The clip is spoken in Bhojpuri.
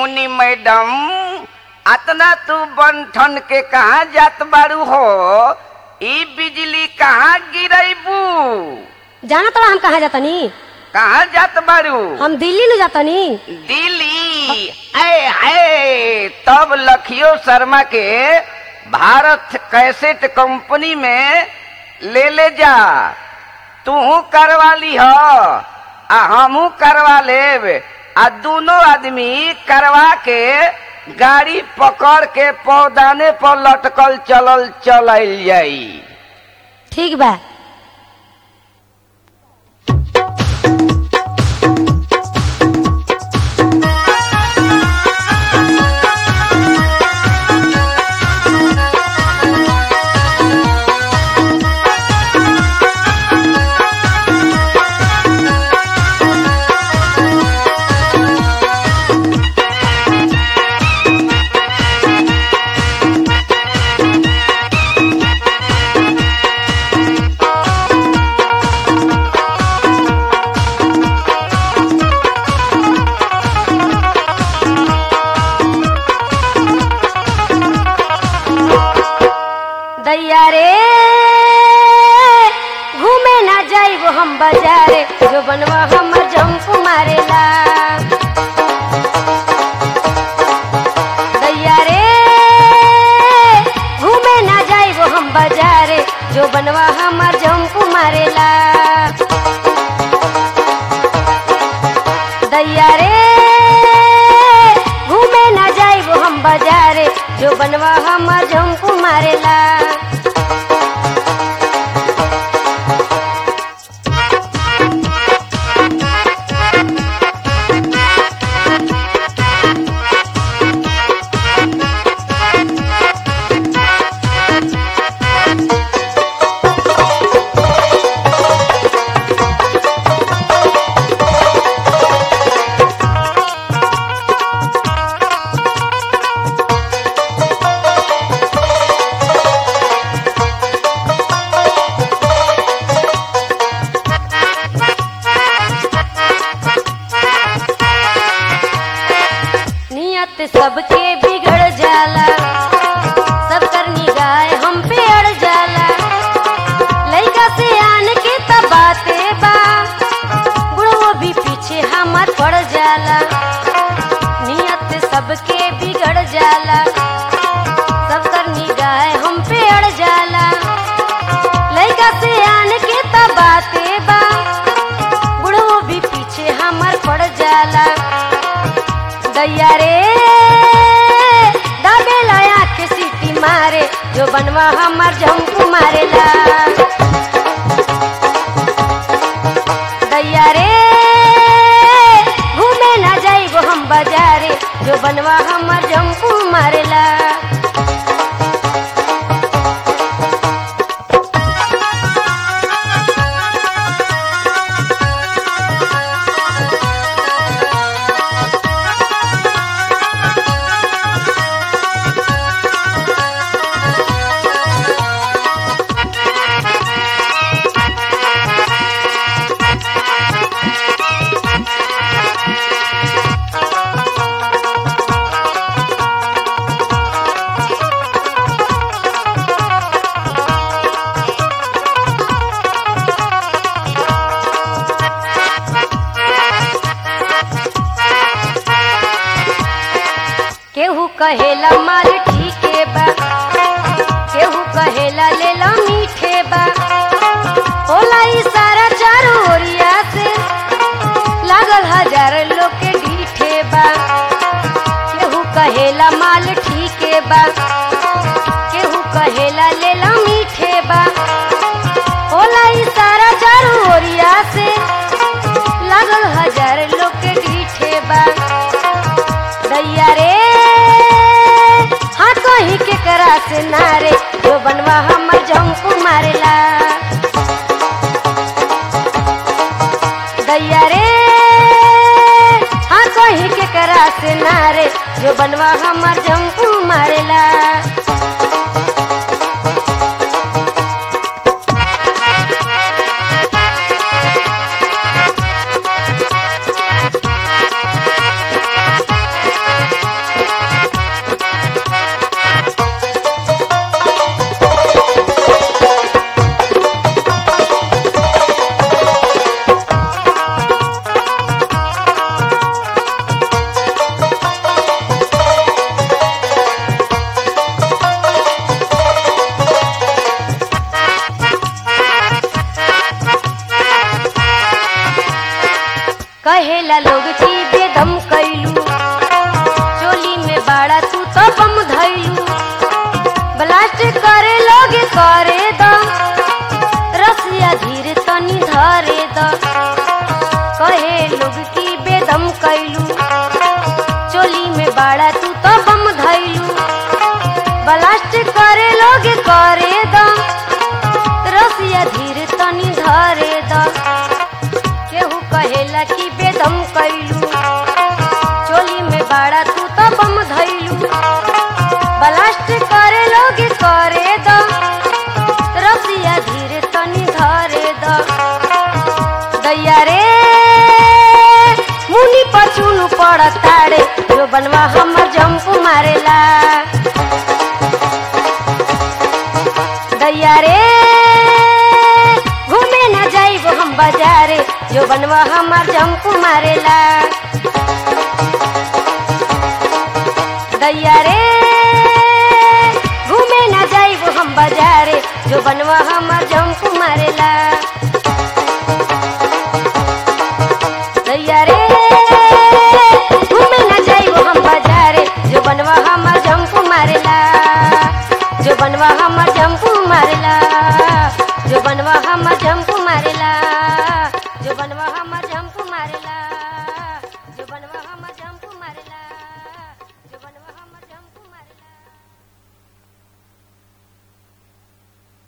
मुनि मैडम अतना तू बंठन के कहाँ जात बारू हो? ई बिजली कहाँ गिरैबू? जाना तो हम कहाँ जातनी? कहाँ जात बारू? हम दिल्ली न जातनी। दिल्ली? है तब लखियो शर्मा के भारत कैसेट कंपनी में ले जा। तू करवा ली हो आ हमू करवा लेब आ दोनों आदमी करवा के गाड़ी पकड़ के पौदाने पर लटकल चल जाई। ठीक बा। दैया रे घूमे ना जाइबो हम बाजारे, जो बनवा हमर जंप मारेला। दैया रे घूमे ना जाइबो हम बाजारे, जो बनवा हमर जंप मारेला। दैया रे घूमे ना जाइबो हम बाजारे, जो बनवा हमर जंप मारेला। सबके बिगड़ जाला, सब कर निगाह हम पे अड़ जाला। लइका से आन के तब बाते बा, बुढ़ो भी पीछे हमार पड़ जाला। नियत सबके बिगड़ जाला, सब कर निगाह हम पे अड़ जाला। लइका से आन के तब बाते बा, बुढ़ो भी पीछे हमार पड़ जाला। दैया रे दाबेला आँख सीटी मारे, जो बनवा हमर झंप मारेला। दैया रे घूमे ना जाइबो हम बाजारे, जो बनवा हमर झंप मारेला। केहू कहेला माल ठीके बा, केहू कहेला लेला मीठे बा। होला इशारा चारों ओरिया से, लागल हजार लोग के ढीठे बा। केहू कहेला माल ठीके बा, केहू कहेला लेला मीठे बा। होला इशारा चारों ओरिया से, लागल हजार लोग के ढीठे बा। दैया रे हाँ कहीं के करा से नारे, जो बनवा हमर झंप मारेला। दैया रे हाँ कहीं के करा से नारे, जो बनवा हमर झंप मारेला। पड़ताड़े जो बनवा हमर जमको मारेला दैया रे घूमे न जाइब हम बाजारे जो बनवा हमर जमको मारेला